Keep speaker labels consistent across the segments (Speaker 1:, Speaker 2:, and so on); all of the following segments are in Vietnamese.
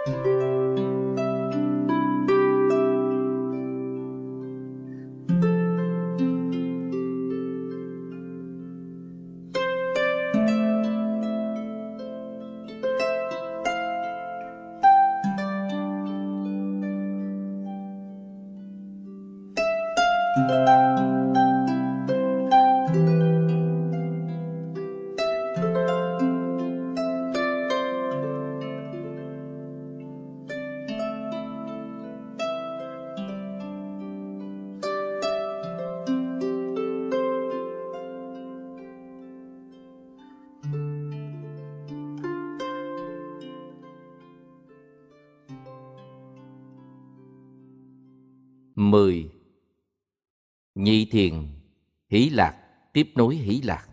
Speaker 1: 10. Nhị thiền, hỷ lạc tiếp nối hỷ lạc.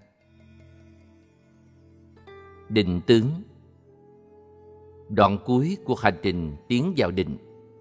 Speaker 1: Định tướng. Đoạn cuối của hành trình tiến vào định.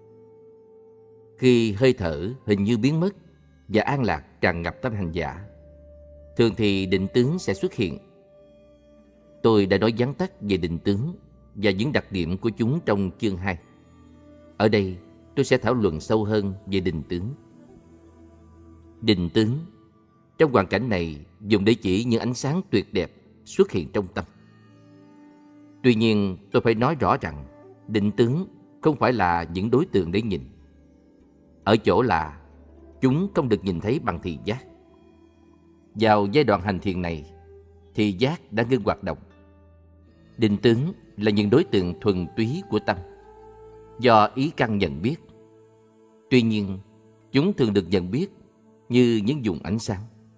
Speaker 1: Khi hơi thở hình như biến mất và an lạc tràn ngập tâm hành giả, thường thì định tướng sẽ xuất hiện. Tôi đã nói vắn tắt về định tướng và những đặc điểm của chúng trong chương 2. Ở đây, tôi sẽ thảo luận sâu hơn về định tướng. Định tướng, trong hoàn cảnh này, dùng để chỉ những ánh sáng tuyệt đẹp xuất hiện trong tâm. Tuy nhiên, tôi phải nói rõ rằng, định tướng không phải là những đối tượng để nhìn. Ở chỗ là, chúng không được nhìn thấy bằng thị giác. Vào giai đoạn hành thiền này, thị giác đã ngưng hoạt động. Định tướng là những đối tượng thuần túy của tâm, do ý căn nhận biết. Tuy nhiên, chúng thường được nhận biết như những vùng ánh sáng.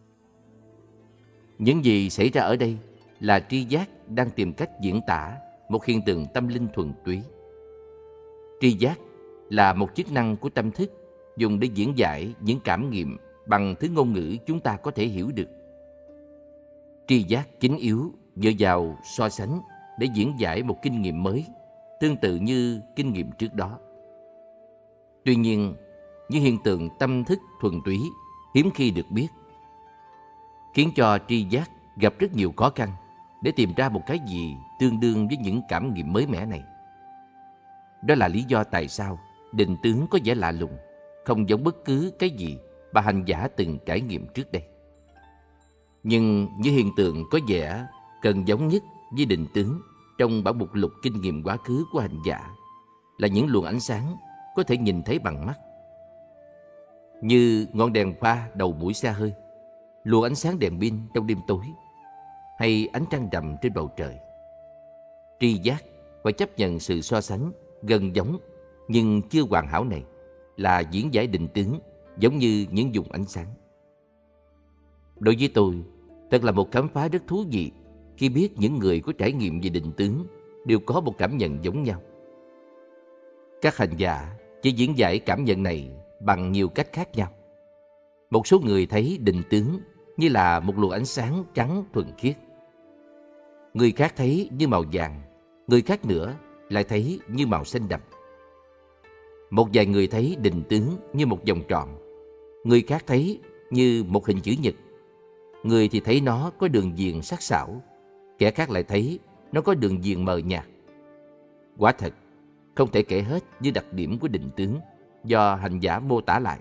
Speaker 1: Những gì xảy ra ở đây là tri giác đang tìm cách diễn tả một hiện tượng tâm linh thuần túy. Tri giác là một chức năng của tâm thức dùng để diễn giải những cảm nghiệm bằng thứ ngôn ngữ chúng ta có thể hiểu được. Tri giác chính yếu dựa vào so sánh để diễn giải một kinh nghiệm mới, tương tự như kinh nghiệm trước đó. Tuy nhiên, những hiện tượng tâm thức thuần túy hiếm khi được biết, khiến cho tri giác gặp rất nhiều khó khăn để tìm ra một cái gì tương đương với những cảm nghiệm mới mẻ này. Đó là lý do tại sao định tướng có vẻ lạ lùng, không giống bất cứ cái gì mà hành giả từng trải nghiệm trước đây. Nhưng những hiện tượng có vẻ cần giống nhất với định tướng trong bản mục lục kinh nghiệm quá khứ của hành giả là những luồng ánh sáng có thể nhìn thấy bằng mắt, như ngọn đèn pha đầu mũi xe hơi, luồng ánh sáng đèn pin trong đêm tối, hay ánh trăng rằm trên bầu trời. Tri giác phải chấp nhận sự so sánh gần giống nhưng chưa hoàn hảo này là diễn giải định tướng giống như những vùng ánh sáng. Đối với tôi, thật là một khám phá rất thú vị khi biết những người có trải nghiệm về định tướng đều có một cảm nhận giống nhau. Các hành giả chỉ diễn giải cảm nhận này bằng nhiều cách khác nhau. Một số người thấy định tướng như là một luồng ánh sáng trắng thuần khiết. Người khác thấy như màu vàng, người khác nữa lại thấy như màu xanh đậm. Một vài người thấy định tướng như một vòng tròn, người khác thấy như một hình chữ nhật. Người thì thấy nó có đường viền sắc sảo, kẻ khác lại thấy nó có đường viền mờ nhạt. Quả thật, không thể kể hết những đặc điểm của định tướng do hành giả mô tả lại.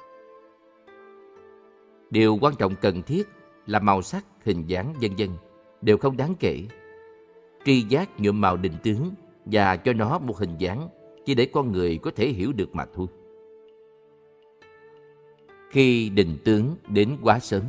Speaker 1: Điều quan trọng cần thiết là màu sắc, hình dáng vân vân đều không đáng kể. Tri giác nhuộm màu định tướng và cho nó một hình dáng chỉ để con người có thể hiểu được mà thôi. Khi định tướng đến quá sớm,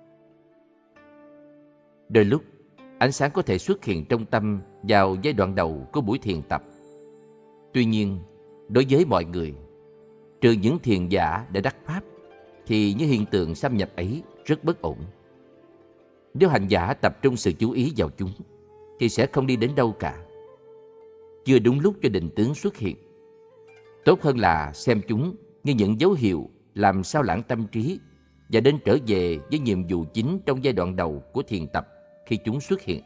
Speaker 1: đôi lúc ánh sáng có thể xuất hiện trong tâm vào giai đoạn đầu của buổi thiền tập. Tuy nhiên, đối với mọi người, trừ những thiền giả đã đắc pháp, thì những hiện tượng xâm nhập ấy rất bất ổn. Nếu hành giả tập trung sự chú ý vào chúng, thì sẽ không đi đến đâu cả. Chưa đúng lúc cho định tướng xuất hiện. Tốt hơn là xem chúng như những dấu hiệu làm sao lãng tâm trí và đến trở về với nhiệm vụ chính trong giai đoạn đầu của thiền tập khi chúng xuất hiện.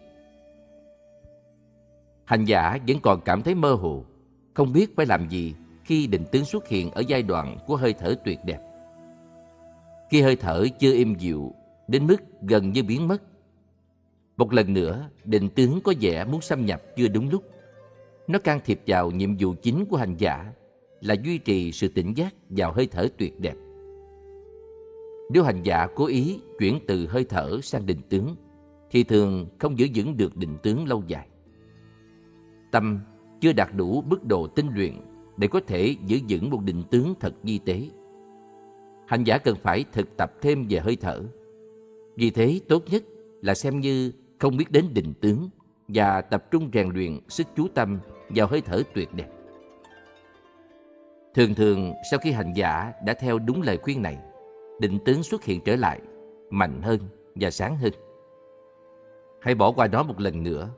Speaker 1: Hành giả vẫn còn cảm thấy mơ hồ, không biết phải làm gì khi định tướng xuất hiện ở giai đoạn của hơi thở tuyệt đẹp. Khi hơi thở chưa êm dịu đến mức gần như biến mất, một lần nữa định tướng có vẻ muốn xâm nhập chưa đúng lúc. Nó can thiệp vào nhiệm vụ chính của hành giả là duy trì sự tỉnh giác vào hơi thở tuyệt đẹp. Nếu hành giả cố ý chuyển từ hơi thở sang định tướng, thì thường không giữ vững được định tướng lâu dài. Tâm chưa đạt đủ mức độ tinh luyện để có thể giữ vững một định tướng thật vi tế. Hành giả cần phải thực tập thêm về hơi thở. Vì thế, tốt nhất là xem như không biết đến định tướng và tập trung rèn luyện sức chú tâm vào hơi thở tuyệt đẹp. Thường thường, sau khi hành giả đã theo đúng lời khuyên này, định tướng xuất hiện trở lại, mạnh hơn và sáng hơn. Hãy bỏ qua nó một lần nữa.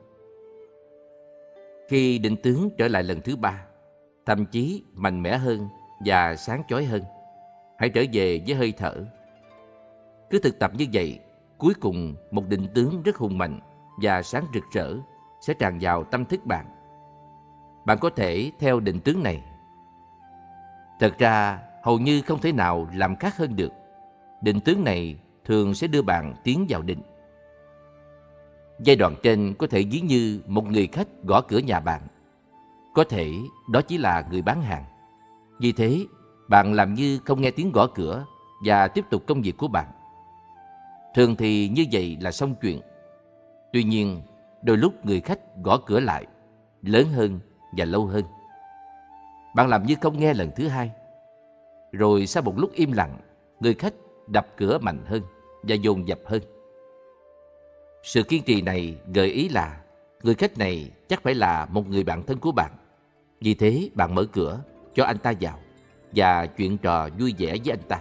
Speaker 1: Khi định tướng trở lại lần thứ 3, thậm chí mạnh mẽ hơn và sáng chói hơn, hãy trở về với hơi thở. Cứ thực tập như vậy, cuối cùng một định tướng rất hùng mạnh và sáng rực rỡ sẽ tràn vào tâm thức bạn. Bạn có thể theo định tướng này. Thật ra, hầu như không thể nào làm khác hơn được. Định tướng này thường sẽ đưa bạn tiến vào định. Giai đoạn trên có thể ví như một người khách gõ cửa nhà bạn. Có thể đó chỉ là người bán hàng. Vì thế, bạn làm như không nghe tiếng gõ cửa và tiếp tục công việc của bạn. Thường thì như vậy là xong chuyện. Tuy nhiên, đôi lúc người khách gõ cửa lại, lớn hơn và lâu hơn. Bạn làm như không nghe lần thứ 2. Rồi sau một lúc im lặng, người khách đập cửa mạnh hơn và dồn dập hơn. Sự kiên trì này gợi ý là người khách này chắc phải là một người bạn thân của bạn. Vì thế bạn mở cửa cho anh ta vào và chuyện trò vui vẻ với anh ta.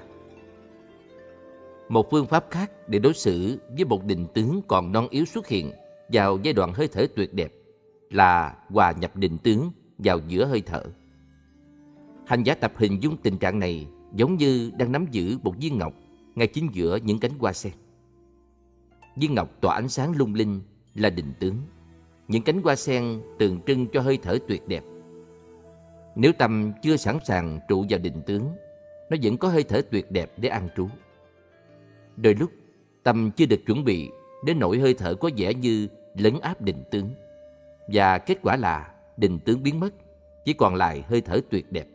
Speaker 1: Một phương pháp khác để đối xử với một định tướng còn non yếu xuất hiện vào giai đoạn hơi thở tuyệt đẹp là hòa nhập định tướng vào giữa hơi thở. Hành giả tập hình dung tình trạng này giống như đang nắm giữ một viên ngọc ngay chính giữa những cánh hoa sen. Viên ngọc tỏa ánh sáng lung linh là định tướng. Những cánh hoa sen tượng trưng cho hơi thở tuyệt đẹp. Nếu tâm chưa sẵn sàng trụ vào định tướng, nó vẫn có hơi thở tuyệt đẹp để an trú. Đôi lúc, tâm chưa được chuẩn bị đến nỗi hơi thở có vẻ như lấn áp định tướng. Và kết quả là định tướng biến mất, chỉ còn lại hơi thở tuyệt đẹp.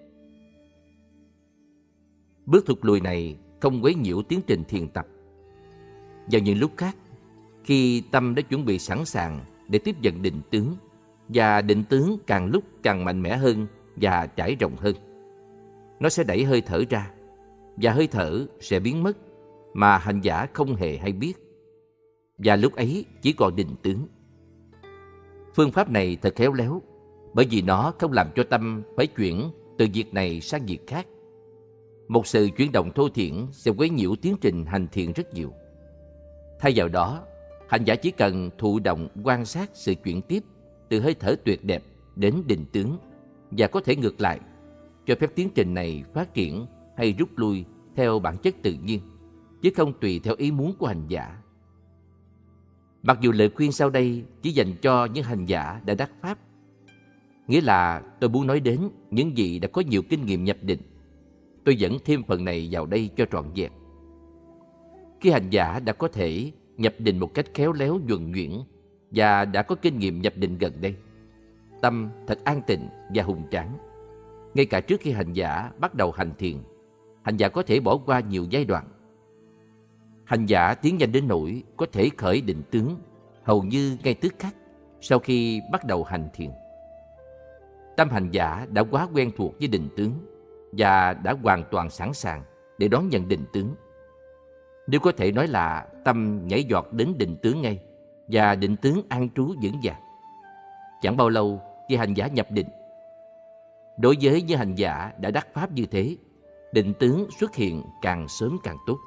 Speaker 1: Bước thụt lùi này không quấy nhiễu tiến trình thiền tập. Vào những lúc khác, khi tâm đã chuẩn bị sẵn sàng để tiếp nhận định tướng, và định tướng càng lúc càng mạnh mẽ hơn và trải rộng hơn, nó sẽ đẩy hơi thở ra, và hơi thở sẽ biến mất mà hành giả không hề hay biết. Và lúc ấy chỉ còn định tướng. Phương pháp này thật khéo léo, bởi vì nó không làm cho tâm phải chuyển từ việc này sang việc khác. Một sự chuyển động thô thiển sẽ quấy nhiễu tiến trình hành thiền rất nhiều. Thay vào đó, hành giả chỉ cần thụ động quan sát sự chuyển tiếp từ hơi thở tuyệt đẹp đến định tướng, và có thể ngược lại, cho phép tiến trình này phát triển hay rút lui theo bản chất tự nhiên, chứ không tùy theo ý muốn của hành giả. Mặc dù lời khuyên sau đây chỉ dành cho những hành giả đã đắc pháp, nghĩa là tôi muốn nói đến những vị đã có nhiều kinh nghiệm nhập định, tôi vẫn thêm phần này vào đây cho trọn vẹn. Khi hành giả đã có thể nhập định một cách khéo léo nhuần nhuyễn và đã có kinh nghiệm nhập định gần đây, tâm thật an tịnh và hùng tráng. Ngay cả trước khi hành giả bắt đầu hành thiền, hành giả có thể bỏ qua nhiều giai đoạn. Hành giả tiến nhanh đến nỗi có thể khởi định tướng hầu như ngay tức khắc sau khi bắt đầu hành thiền. Tâm hành giả đã quá quen thuộc với định tướng và đã hoàn toàn sẵn sàng để đón nhận định tướng. Nếu có thể nói là tâm nhảy giọt đến định tướng ngay và định tướng an trú vững vàng. Chẳng bao lâu khi hành giả nhập định. Đối với những hành giả đã đắc pháp như thế, định tướng xuất hiện càng sớm càng tốt.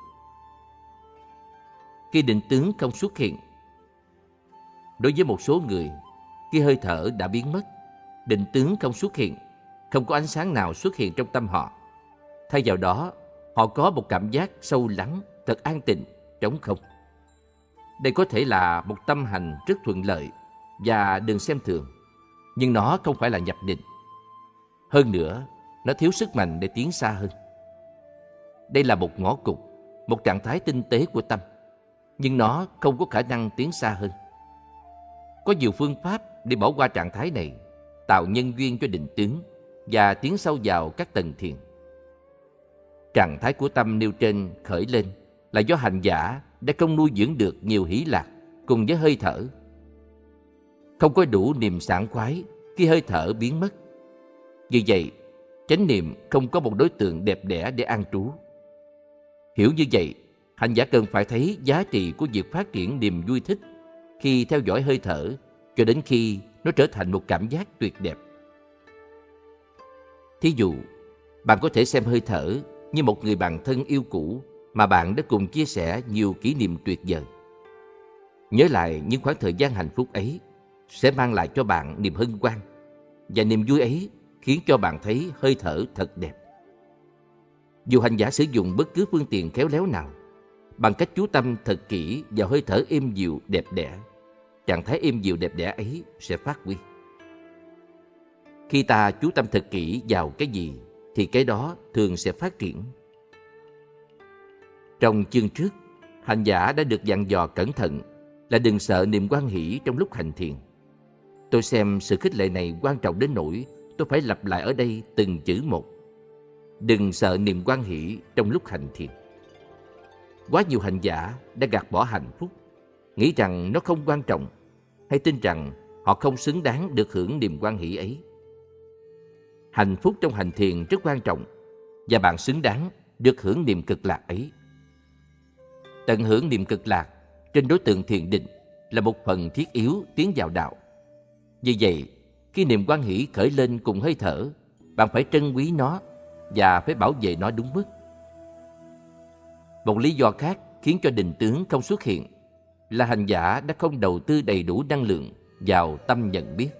Speaker 1: Khi định tướng không xuất hiện, đối với một số người, khi hơi thở đã biến mất, định tướng không xuất hiện, không có ánh sáng nào xuất hiện trong tâm họ. Thay vào đó, họ có một cảm giác sâu lắng, thật an tịnh, trống không. Đây có thể là một tâm hành rất thuận lợi và đừng xem thường, nhưng nó không phải là nhập định. Hơn nữa, nó thiếu sức mạnh để tiến xa hơn. Đây là một ngõ cụt, một trạng thái tinh tế của tâm, nhưng nó không có khả năng tiến xa hơn. Có nhiều phương pháp để bỏ qua trạng thái này, tạo nhân duyên cho định tướng và tiến sâu vào các tầng thiền. Trạng thái của tâm nêu trên khởi lên là do hành giả đã không nuôi dưỡng được nhiều hỷ lạc cùng với hơi thở. Không có đủ niềm sảng khoái khi hơi thở biến mất. Vì vậy, chánh niệm không có một đối tượng đẹp đẽ để an trú. Hiểu như vậy, hành giả cần phải thấy giá trị của việc phát triển niềm vui thích khi theo dõi hơi thở cho đến khi nó trở thành một cảm giác tuyệt đẹp. Thí dụ, bạn có thể xem hơi thở như một người bạn thân yêu cũ mà bạn đã cùng chia sẻ nhiều kỷ niệm tuyệt vời. Nhớ lại những khoảng thời gian hạnh phúc ấy sẽ mang lại cho bạn niềm hân hoan, và niềm vui ấy khiến cho bạn thấy hơi thở thật đẹp. Dù hành giả sử dụng bất cứ phương tiện khéo léo nào, bằng cách chú tâm thật kỹ vào hơi thở êm dịu đẹp đẽ, trạng thái êm dịu đẹp đẽ ấy sẽ phát huy. Khi ta chú tâm thật kỹ vào cái gì thì cái đó thường sẽ phát triển. Trong chương trước, hành giả đã được dặn dò cẩn thận là đừng sợ niềm hoan hỷ trong lúc hành thiền. Tôi xem sự khích lệ này quan trọng đến nỗi tôi phải lặp lại ở đây từng chữ một. Đừng sợ niềm hoan hỷ trong lúc hành thiền. Quá nhiều hành giả đã gạt bỏ hạnh phúc, nghĩ rằng nó không quan trọng, hay tin rằng họ không xứng đáng được hưởng niềm hoan hỷ ấy. Hạnh phúc trong hành thiền rất quan trọng, và bạn xứng đáng được hưởng niềm cực lạc ấy. Tận hưởng niềm cực lạc trên đối tượng thiền định là một phần thiết yếu tiến vào đạo. Vì vậy, khi niềm hoan hỷ khởi lên cùng hơi thở, bạn phải trân quý nó và phải bảo vệ nó đúng mức. Một lý do khác khiến cho định tướng không xuất hiện là hành giả đã không đầu tư đầy đủ năng lượng vào tâm nhận biết.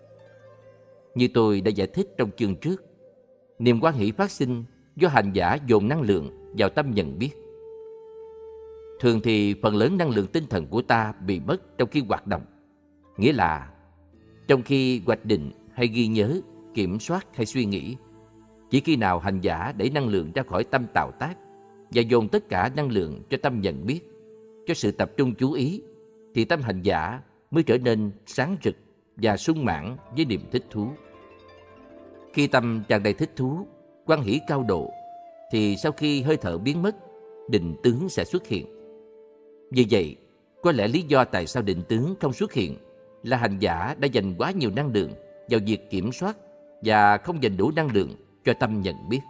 Speaker 1: Như tôi đã giải thích trong chương trước, niềm hoan hỷ phát sinh do hành giả dồn năng lượng vào tâm nhận biết. Thường thì phần lớn năng lượng tinh thần của ta bị mất trong khi hoạt động. Nghĩa là trong khi hoạch định hay ghi nhớ, kiểm soát hay suy nghĩ, chỉ khi nào hành giả đẩy năng lượng ra khỏi tâm tạo tác và dồn tất cả năng lượng cho tâm nhận biết, cho sự tập trung chú ý, thì tâm hành giả mới trở nên sáng rực và sung mãn với niềm thích thú. Khi tâm tràn đầy thích thú, hoan hỷ cao độ, thì sau khi hơi thở biến mất, định tướng sẽ xuất hiện. Vì vậy, có lẽ lý do tại sao định tướng không xuất hiện là hành giả đã dành quá nhiều năng lượng vào việc kiểm soát và không dành đủ năng lượng cho tâm nhận biết.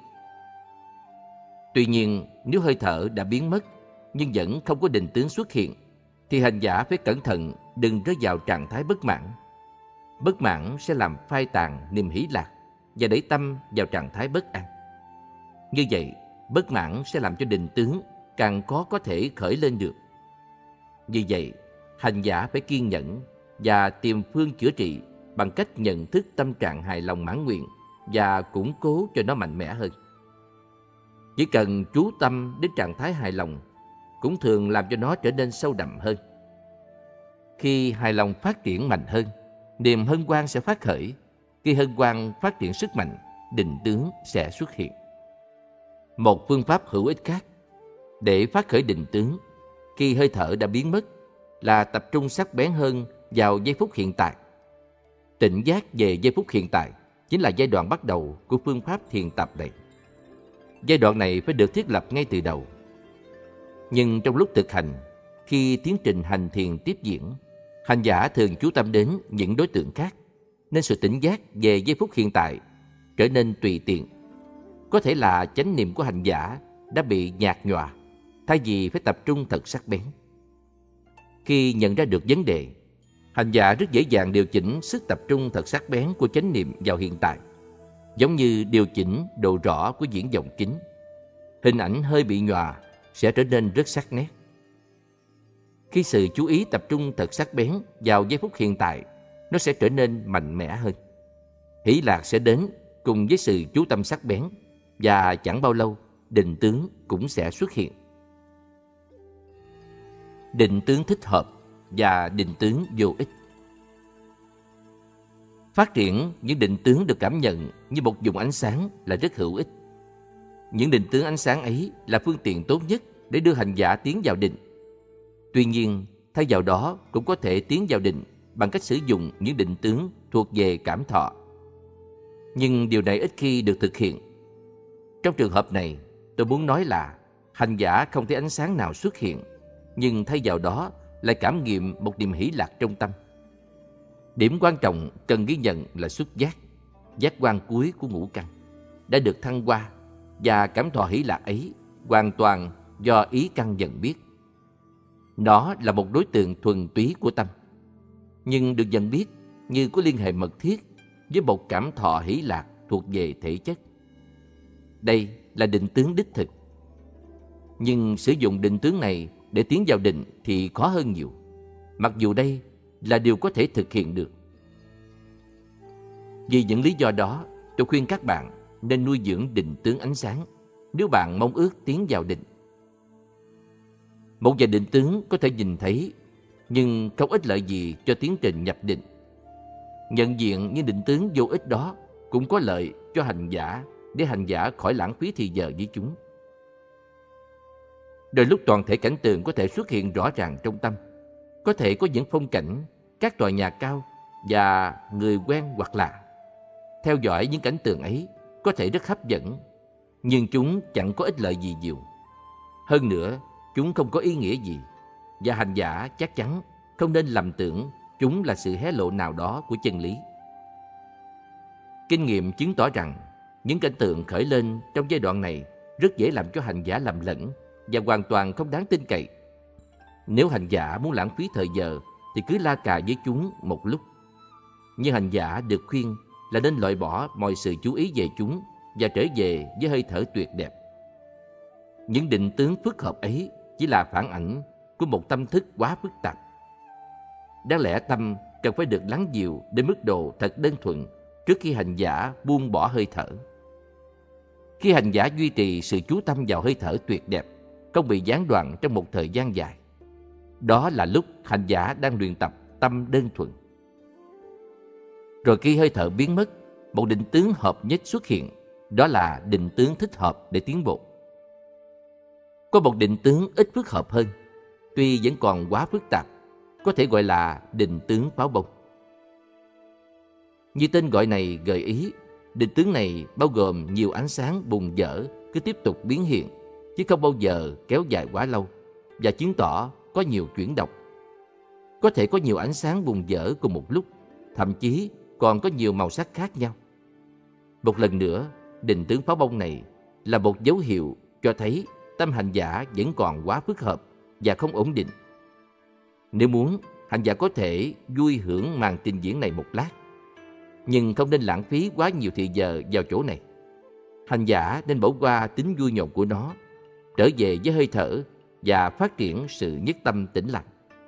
Speaker 1: Tuy nhiên, nếu hơi thở đã biến mất nhưng vẫn không có định tướng xuất hiện, thì hành giả phải cẩn thận đừng rơi vào trạng thái bất mãn. Bất mãn sẽ làm phai tàn niềm hỷ lạc và đẩy tâm vào trạng thái bất an. Như vậy, bất mãn sẽ làm cho định tướng càng khó có thể khởi lên được. Vì vậy, hành giả phải kiên nhẫn và tìm phương chữa trị bằng cách nhận thức tâm trạng hài lòng mãn nguyện và củng cố cho nó mạnh mẽ hơn. Chỉ cần chú tâm đến trạng thái hài lòng cũng thường làm cho nó trở nên sâu đậm hơn. Khi hài lòng phát triển mạnh hơn, niềm hân hoan sẽ phát khởi. Khi hân hoan phát triển sức mạnh, định tướng sẽ xuất hiện. Một phương pháp hữu ích khác để phát khởi định tướng khi hơi thở đã biến mất là tập trung sắc bén hơn vào giây phút hiện tại. Tỉnh giác về giây phút hiện tại chính là giai đoạn bắt đầu của phương pháp thiền tập này. Giai đoạn này phải được thiết lập ngay từ đầu. Nhưng trong lúc thực hành, khi tiến trình hành thiền tiếp diễn, hành giả thường chú tâm đến những đối tượng khác, nên sự tỉnh giác về giây phút hiện tại trở nên tùy tiện. Có thể là chánh niệm của hành giả đã bị nhạt nhòa, thay vì phải tập trung thật sắc bén. Khi nhận ra được vấn đề, hành giả rất dễ dàng điều chỉnh sức tập trung thật sắc bén của chánh niệm vào hiện tại, giống như điều chỉnh độ rõ của viễn vọng kính. Hình ảnh hơi bị nhòa sẽ trở nên rất sắc nét. Khi sự chú ý tập trung thật sắc bén vào giây phút hiện tại, nó sẽ trở nên mạnh mẽ hơn. Hỷ lạc sẽ đến cùng với sự chú tâm sắc bén, và chẳng bao lâu định tướng cũng sẽ xuất hiện. Định tướng thích hợp và định tướng vô ích. Phát triển những định tướng được cảm nhận như một vùng ánh sáng là rất hữu ích. Những định tướng ánh sáng ấy là phương tiện tốt nhất để đưa hành giả tiến vào định. Tuy nhiên, thay vào đó cũng có thể tiến vào định bằng cách sử dụng những định tướng thuộc về cảm thọ Nhưng điều này ít khi được thực hiện. Trong trường hợp này, tôi muốn nói là hành giả không thấy ánh sáng nào xuất hiện, nhưng thay vào đó lại cảm nghiệm một niềm hỷ lạc trong tâm. Điểm quan trọng cần ghi nhận là xuất giác, giác quan cuối của ngũ căn, đã được thăng hoa, và cảm thọ hỷ lạc ấy hoàn toàn do ý căn nhận biết. Nó là một đối tượng thuần túy của tâm, nhưng được nhận biết như có liên hệ mật thiết với một cảm thọ hỷ lạc thuộc về thể chất. Đây là định tướng đích thực. Nhưng sử dụng định tướng này để tiến vào định thì khó hơn nhiều, mặc dù đây là điều có thể thực hiện được. Vì những lý do đó, tôi khuyên các bạn nên nuôi dưỡng định tướng ánh sáng nếu bạn mong ước tiến vào định. Một vài định tướng có thể nhìn thấy, nhưng không ích lợi gì cho tiến trình nhập định. Nhận diện những định tướng vô ích đó cũng có lợi cho hành giả, để hành giả khỏi lãng phí thời giờ với chúng. Đôi lúc toàn thể cảnh tượng có thể xuất hiện rõ ràng trong tâm. Có thể có những phong cảnh, các tòa nhà cao và người quen hoặc lạ. Theo dõi những cảnh tượng ấy có thể rất hấp dẫn, nhưng chúng chẳng có ích lợi gì nhiều. Hơn nữa, chúng không có ý nghĩa gì, và hành giả chắc chắn không nên lầm tưởng chúng là sự hé lộ nào đó của chân lý. Kinh nghiệm chứng tỏ rằng những cảnh tượng khởi lên trong giai đoạn này rất dễ làm cho hành giả lầm lẫn và hoàn toàn không đáng tin cậy. Nếu hành giả muốn lãng phí thời giờ thì cứ la cà với chúng một lúc. Nhưng hành giả được khuyên là nên loại bỏ mọi sự chú ý về chúng và trở về với hơi thở tuyệt đẹp. Những định tướng phức hợp ấy chỉ là phản ảnh của một tâm thức quá phức tạp. Đáng lẽ tâm cần phải được lắng dịu đến mức độ thật đơn thuần trước khi hành giả buông bỏ hơi thở. Khi hành giả duy trì sự chú tâm vào hơi thở tuyệt đẹp, không bị gián đoạn trong một thời gian dài, đó là lúc hành giả đang luyện tập tâm đơn thuần. Rồi khi hơi thở biến mất, một định tướng hợp nhất xuất hiện, đó là định tướng thích hợp để tiến bộ. Có một định tướng ít phức hợp hơn, tuy vẫn còn quá phức tạp, có thể gọi là định tướng pháo bông. Như tên gọi này gợi ý, định tướng này bao gồm nhiều ánh sáng bùng dở cứ tiếp tục biến hiện, chứ không bao giờ kéo dài quá lâu, và chứng tỏ có nhiều chuyển động. Có thể có nhiều ánh sáng bùng dở cùng một lúc, thậm chí còn có nhiều màu sắc khác nhau. Một lần nữa, định tướng pháo bông này là một dấu hiệu cho thấy tâm hành giả vẫn còn quá phức hợp và không ổn định. Nếu muốn, hành giả có thể vui hưởng màn trình diễn này một lát, nhưng không nên lãng phí quá nhiều thời giờ vào chỗ này. Hành giả nên bỏ qua tính vui nhộn của nó, trở về với hơi thở và phát triển sự nhất tâm tĩnh lặng.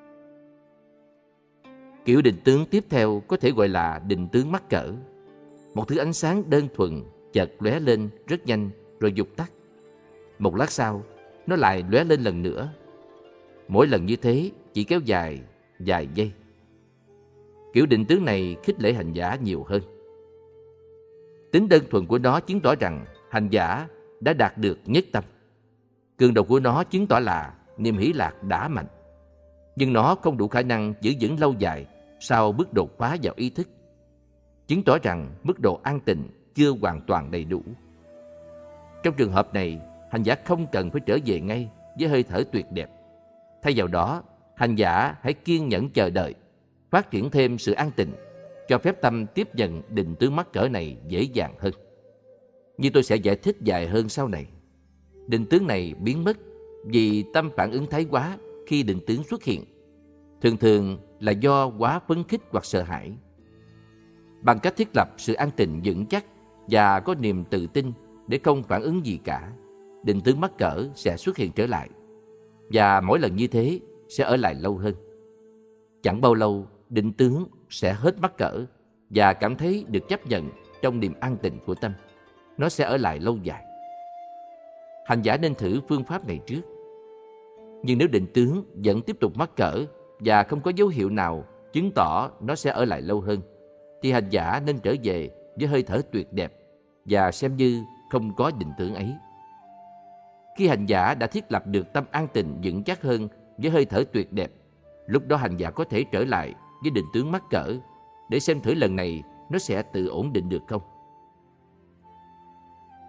Speaker 1: Kiểu định tướng tiếp theo có thể gọi là định tướng mắc cỡ. Một thứ ánh sáng đơn thuần chợt lóe lên rất nhanh rồi vụt tắt. Một lát sau, nó lại lóe lên lần nữa. Mỗi lần như thế chỉ kéo dài vài giây. Kiểu định tướng này khích lệ hành giả nhiều hơn. Tính đơn thuần của nó chứng tỏ rằng hành giả đã đạt được nhất tâm. Cường độ của nó chứng tỏ là niềm hỷ lạc đã mạnh. Nhưng nó không đủ khả năng giữ vững lâu dài sau bước đột phá vào ý thức, chứng tỏ rằng mức độ an tịnh chưa hoàn toàn đầy đủ. Trong trường hợp này, hành giả không cần phải trở về ngay với hơi thở tuyệt đẹp. Thay vào đó, hành giả hãy kiên nhẫn chờ đợi, phát triển thêm sự an tịnh, cho phép tâm tiếp nhận định tướng mắc cỡ này dễ dàng hơn. Như tôi sẽ giải thích dài hơn sau này. Định tướng này biến mất vì tâm phản ứng thái quá khi định tướng xuất hiện, thường thường là do quá phấn khích hoặc sợ hãi. Bằng cách thiết lập sự an tịnh vững chắc và có niềm tự tin để không phản ứng gì cả, định tướng mắc cỡ sẽ xuất hiện trở lại, và mỗi lần như thế sẽ ở lại lâu hơn. Chẳng bao lâu, định tướng sẽ hết mắc cỡ và cảm thấy được chấp nhận trong niềm an tịnh của tâm. Nó sẽ ở lại lâu dài. Hành giả nên thử phương pháp này trước. Nhưng nếu định tướng vẫn tiếp tục mắc cỡ và không có dấu hiệu nào chứng tỏ nó sẽ ở lại lâu hơn, thì hành giả nên trở về với hơi thở tuyệt đẹp và xem như không có định tướng ấy. Khi hành giả đã thiết lập được tâm an tịnh vững chắc hơn với hơi thở tuyệt đẹp, lúc đó hành giả có thể trở lại với định tướng mắc cỡ để xem thử lần này nó sẽ tự ổn định được không.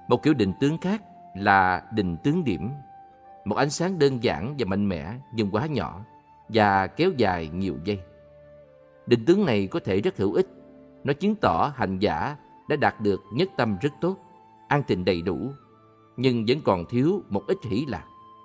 Speaker 1: Một kiểu định tướng khác là định tướng điểm, một ánh sáng đơn giản và mạnh mẽ nhưng quá nhỏ và kéo dài nhiều giây. Định tướng này có thể rất hữu ích. Nó chứng tỏ hành giả đã đạt được nhất tâm rất tốt, an tịnh đầy đủ, nhưng vẫn còn thiếu một ít hỷ lạc.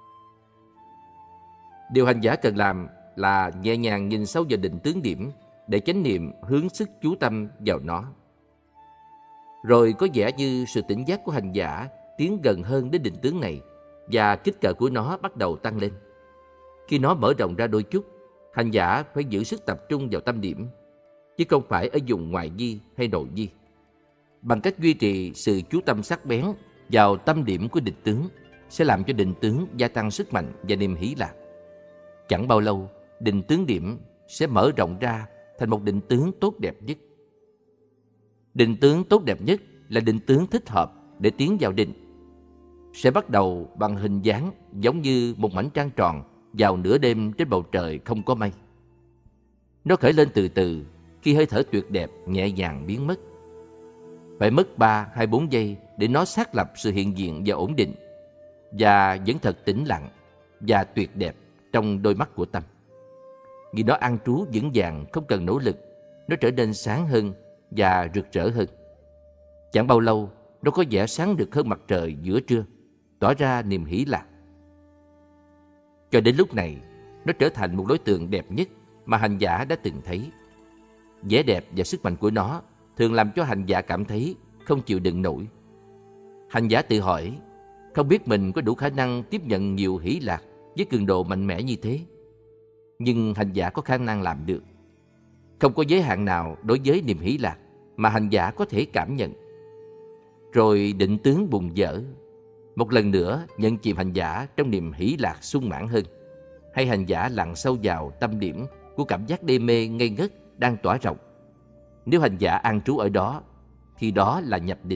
Speaker 1: Điều hành giả cần làm là nhẹ nhàng nhìn sâu vào định tướng điểm để chánh niệm hướng sức chú tâm vào nó. Rồi có vẻ như sự tỉnh giác của hành giả tiến gần hơn đến định tướng này và kích cỡ của nó bắt đầu tăng lên. Khi nó mở rộng ra đôi chút, hành giả phải giữ sức tập trung vào tâm điểm, chứ không phải ở vùng ngoại vi hay nội vi. Bằng cách duy trì sự chú tâm sắc bén vào tâm điểm của định tướng sẽ làm cho định tướng gia tăng sức mạnh và niềm hỷ lạc. Chẳng bao lâu, định tướng điểm sẽ mở rộng ra thành một định tướng tốt đẹp nhất. Định tướng tốt đẹp nhất là định tướng thích hợp để tiến vào định. Sẽ bắt đầu bằng hình dáng giống như một mảnh trăng tròn vào nửa đêm trên bầu trời không có mây. Nó khởi lên từ từ khi hơi thở tuyệt đẹp nhẹ nhàng biến mất. Phải mất 3 hay 4 giây để nó xác lập sự hiện diện và ổn định, và vẫn thật tĩnh lặng và tuyệt đẹp trong đôi mắt của tâm. Vì nó an trú vững vàng không cần nỗ lực, nó trở nên sáng hơn và rực rỡ hơn. Chẳng bao lâu, nó có vẻ sáng rực hơn mặt trời giữa trưa, tỏ ra niềm hỷ lạc. Cho đến lúc này, nó trở thành một đối tượng đẹp nhất mà hành giả đã từng thấy. Vẻ đẹp và sức mạnh của nó thường làm cho hành giả cảm thấy không chịu đựng nổi. Hành giả tự hỏi, không biết mình có đủ khả năng tiếp nhận nhiều hỷ lạc với cường độ mạnh mẽ như thế. Nhưng hành giả có khả năng làm được. Không có giới hạn nào đối với niềm hỷ lạc mà hành giả có thể cảm nhận. Rồi định tướng bùng dở. Một lần nữa nhận chìm hành giả trong niềm hỷ lạc sung mãn hơn. Hay hành giả lặn sâu vào tâm điểm của cảm giác đê mê ngây ngất đang tỏa rộng. Nếu hành giả an trú ở đó, thì đó là nhập định.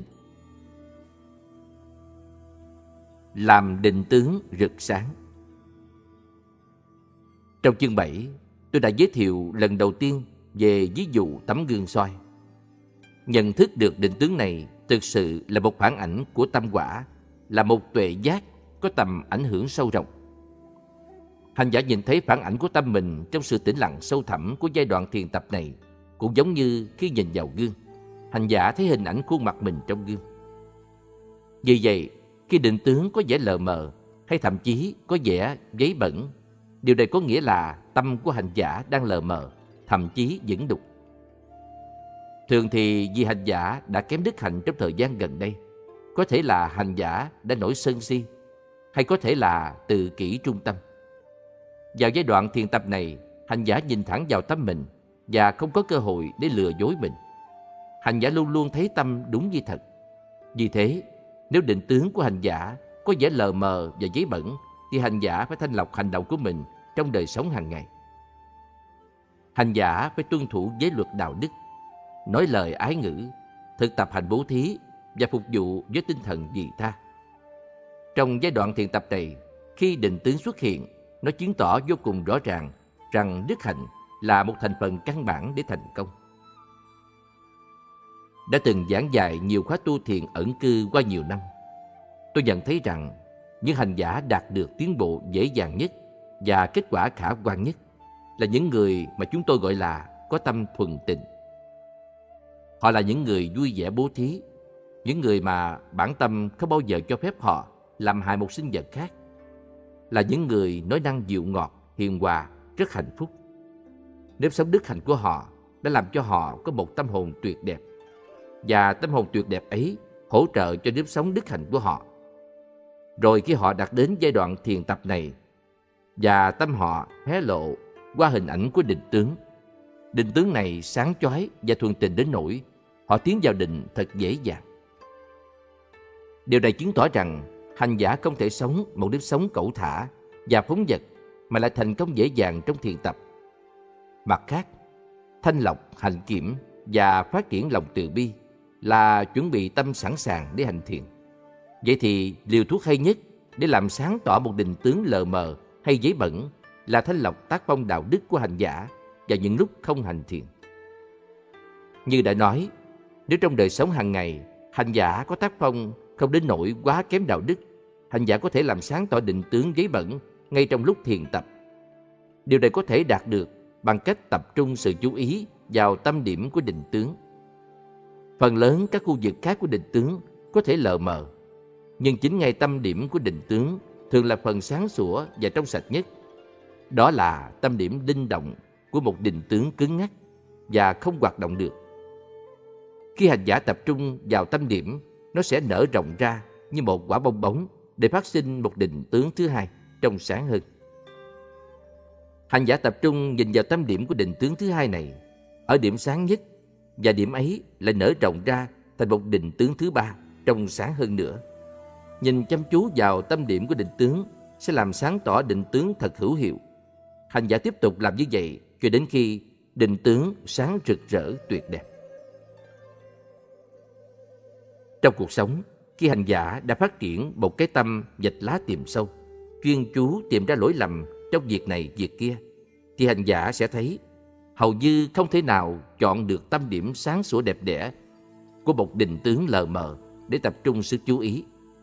Speaker 1: Làm định tướng rực sáng. Trong chương 7, tôi đã giới thiệu lần đầu tiên về ví dụ tấm gương soi. Nhận thức được định tướng này thực sự là một phản ảnh của tâm quả, là một tuệ giác có tầm ảnh hưởng sâu rộng. Hành giả nhìn thấy phản ảnh của tâm mình trong sự tĩnh lặng sâu thẳm của giai đoạn thiền tập này, cũng giống như khi nhìn vào gương, hành giả thấy hình ảnh khuôn mặt mình trong gương. Vì vậy, khi định tướng có vẻ lờ mờ hay thậm chí có vẻ giấy bẩn, điều này có nghĩa là tâm của hành giả đang lờ mờ, thậm chí vẩn đục. Thường thì vì hành giả đã kém đức hạnh trong thời gian gần đây, có thể là hành giả đã nổi sân si, hay có thể là tự kỷ trung tâm. Vào giai đoạn thiền tập này, hành giả nhìn thẳng vào tâm mình và không có cơ hội để lừa dối mình. Hành giả luôn luôn thấy tâm đúng như thật. Vì thế, nếu định tướng của hành giả có vẻ lờ mờ và giấy bẩn, thì hành giả phải thanh lọc hành động của mình trong đời sống hàng ngày. Hành giả phải tuân thủ giới luật đạo đức, nói lời ái ngữ, thực tập hành bố thí và phục vụ với tinh thần vị tha. Trong giai đoạn thiền tập này, khi định tướng xuất hiện, nó chứng tỏ vô cùng rõ ràng rằng đức hạnh là một thành phần căn bản để thành công. Đã từng giảng dạy nhiều khóa tu thiền ẩn cư qua nhiều năm, tôi nhận thấy rằng những hành giả đạt được tiến bộ dễ dàng nhất và kết quả khả quan nhất là những người mà chúng tôi gọi là có tâm thuần tịnh. Họ là những người vui vẻ bố thí, những người mà bản tâm không bao giờ cho phép họ làm hại một sinh vật khác, là những người nói năng dịu ngọt, hiền hòa, rất hạnh phúc. Nếp sống đức hạnh của họ đã làm cho họ có một tâm hồn tuyệt đẹp, và tâm hồn tuyệt đẹp ấy hỗ trợ cho nếp sống đức hạnh của họ. Rồi khi họ đạt đến giai đoạn thiền tập này và tâm họ hé lộ qua hình ảnh của định tướng này sáng chói và thuần tình đến nỗi họ tiến vào định thật dễ dàng. Điều này chứng tỏ rằng hành giả không thể sống một nếp sống cẩu thả và phóng dật mà lại thành công dễ dàng trong thiền tập. Mặt khác, thanh lọc, hành kiểm và phát triển lòng từ bi là chuẩn bị tâm sẵn sàng để hành thiền. Vậy thì liều thuốc hay nhất để làm sáng tỏ một định tướng lờ mờ hay giấy bẩn là thanh lọc tác phong đạo đức của hành giả vào những lúc không hành thiền. Như đã nói, nếu trong đời sống hàng ngày hành giả có tác phong không đến nỗi quá kém đạo đức, hành giả có thể làm sáng tỏ định tướng giấy bẩn ngay trong lúc thiền tập. Điều này có thể đạt được bằng cách tập trung sự chú ý vào tâm điểm của định tướng. Phần lớn các khu vực khác của định tướng có thể lờ mờ, nhưng chính ngay tâm điểm của định tướng thường là phần sáng sủa và trong sạch nhất. Đó là tâm điểm linh động của một định tướng cứng ngắc và không hoạt động được. Khi hành giả tập trung vào tâm điểm, nó sẽ nở rộng ra như một quả bong bóng để phát sinh một định tướng thứ hai, trong sáng hơn. Hành giả tập trung nhìn vào tâm điểm của định tướng thứ hai này, ở điểm sáng nhất, và điểm ấy lại nở rộng ra thành một định tướng thứ ba, trong sáng hơn nữa. Nhìn chăm chú vào tâm điểm của định tướng sẽ làm sáng tỏ định tướng thật hữu hiệu. Hành giả tiếp tục làm như vậy cho đến khi định tướng sáng rực rỡ tuyệt đẹp. Trong cuộc sống, khi hành giả đã phát triển một cái tâm vạch lá tìm sâu, chuyên chú tìm ra lỗi lầm trong việc này việc kia, thì hành giả sẽ thấy hầu như không thể nào chọn được tâm điểm sáng sủa đẹp đẽ của một định tướng lờ mờ để tập trung sức chú ý.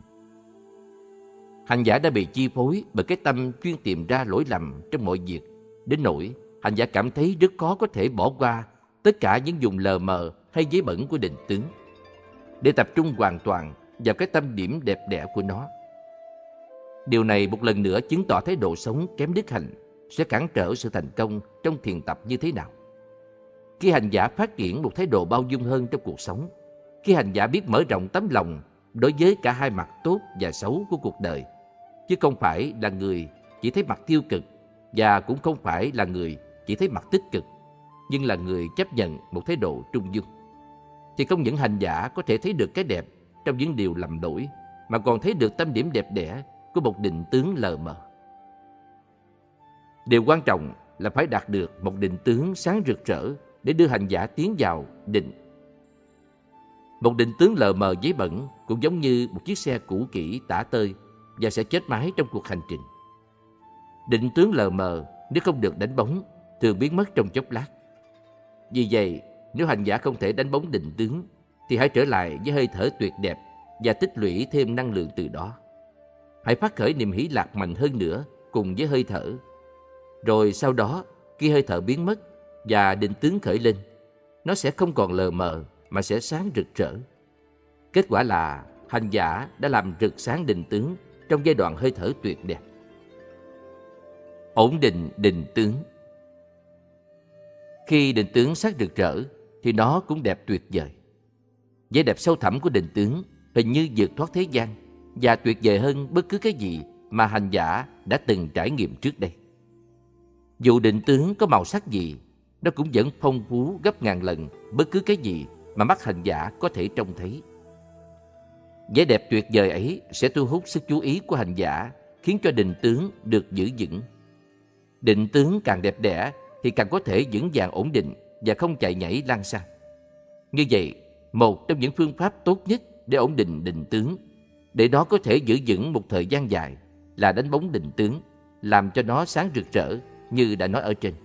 Speaker 1: Hành giả đã bị chi phối bởi cái tâm chuyên tìm ra lỗi lầm trong mọi việc, đến nỗi hành giả cảm thấy rất khó có thể bỏ qua tất cả những vùng lờ mờ hay giấy bẩn của định tướng để tập trung hoàn toàn vào cái tâm điểm đẹp đẽ của nó. Điều này một lần nữa chứng tỏ thái độ sống kém đức hạnh sẽ cản trở sự thành công trong thiền tập như thế nào. Khi hành giả phát triển một thái độ bao dung hơn trong cuộc sống, khi hành giả biết mở rộng tấm lòng đối với cả hai mặt tốt và xấu của cuộc đời, chứ không phải là người chỉ thấy mặt tiêu cực và cũng không phải là người chỉ thấy mặt tích cực, nhưng là người chấp nhận một thái độ trung dung, thì không những hành giả có thể thấy được cái đẹp trong những điều lầm lỗi, mà còn thấy được tâm điểm đẹp đẽ của một định tướng lờ mờ. Điều quan trọng là phải đạt được một định tướng sáng rực rỡ để đưa hành giả tiến vào định. Một định tướng lờ mờ giấy bẩn cũng giống như một chiếc xe cũ kỹ tả tơi và sẽ chết máy trong cuộc hành trình. Định tướng lờ mờ nếu không được đánh bóng thường biến mất trong chốc lát. Vì vậy, nếu hành giả không thể đánh bóng định tướng thì hãy trở lại với hơi thở tuyệt đẹp và tích lũy thêm năng lượng từ đó. Hãy phát khởi niềm hỷ lạc mạnh hơn nữa cùng với hơi thở. Rồi sau đó, khi hơi thở biến mất và định tướng khởi lên, nó sẽ không còn lờ mờ mà sẽ sáng rực rỡ. Kết quả là hành giả đã làm rực sáng định tướng trong giai đoạn hơi thở tuyệt đẹp. Ổn định định tướng. Khi định tướng sáng rực rỡ thì nó cũng đẹp tuyệt vời. Vẻ đẹp sâu thẳm của định tướng hình như vượt thoát thế gian và tuyệt vời hơn bất cứ cái gì mà hành giả đã từng trải nghiệm trước đây. Dù định tướng có màu sắc gì, nó cũng vẫn phong phú gấp ngàn lần bất cứ cái gì mà mắt hành giả có thể trông thấy. Vẻ đẹp tuyệt vời ấy sẽ thu hút sức chú ý của hành giả, khiến cho định tướng được giữ vững. Định tướng càng đẹp đẽ thì càng có thể vững vàng ổn định và không chạy nhảy lan xa. Như vậy, một trong những phương pháp tốt nhất để ổn định định tướng, để nó có thể giữ vững một thời gian dài, là đánh bóng định tướng, làm cho nó sáng rực rỡ như đã nói ở trên.